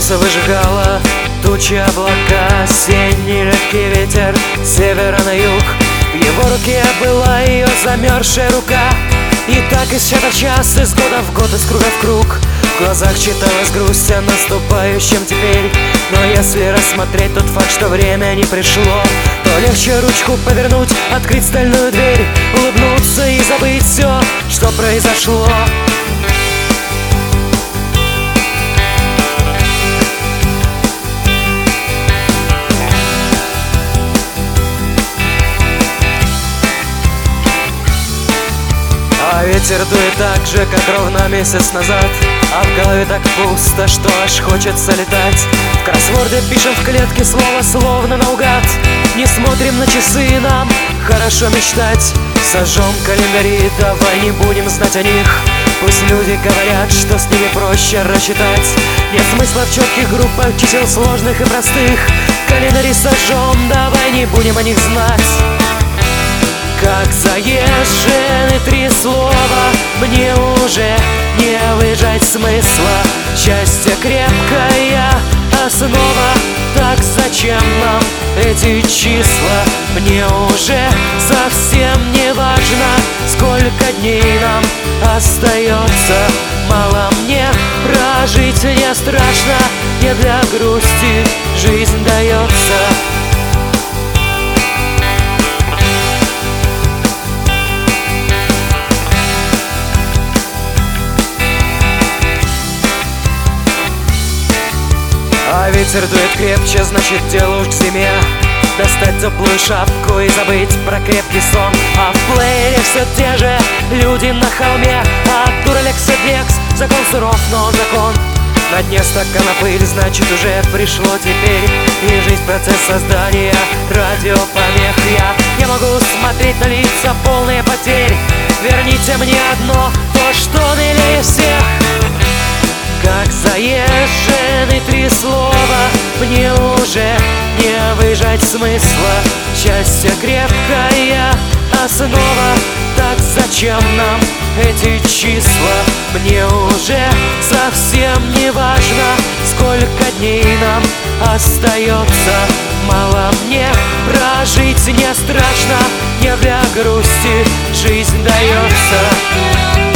Солнце выжигало тучи, облака, осенний легкий ветер с севера на юг. В его руке была ее замерзшая рука. И так из часа в час, из года в год, из круга в круг. В глазах читалась грусть о наступающем теперь. Но если рассмотреть тот факт, что время не пришло, то легче ручку повернуть, открыть стальную дверь, улыбнуться и забыть все, что произошло. А ветер дует так же, как ровно месяц назад. А в голове так пусто, что аж хочется летать. В кроссворде пишем в клетке слово словно наугад. Не смотрим на часы, нам хорошо мечтать. Сожжем календари, давай не будем знать о них. Пусть люди говорят, что с ними проще рассчитать. Нет смысла в четких группах чисел сложных и простых. Календари сожжем, давай не будем о них знать. Как заезжены три слова, мне уже не выжать смысла. Счастье крепкая основа, так зачем нам эти числа? Мне уже совсем не важно, сколько дней нам остается. Мало мне прожить не страшно, не для грусти жизнь дается. А ветер дует крепче, значит дело уж к зиме. Достать теплую шапку и забыть про крепкий сон. А в плеере все те же люди на холме. А Дуралекс и Декс, закон суров, но он закон. На дне стакана пыль, значит уже пришло теперь. И жизнь процесс создания радиопомех. Я могу смотреть на лица полные потерь. Верните мне одно, то, что милее всех. Как заезжены три слова, мне уже не выжать смысла. Счастье крепкая основа, так зачем нам эти числа? Мне уже совсем не важно, сколько дней нам остается. Мало мне прожить не страшно, не для грусти жизнь дается.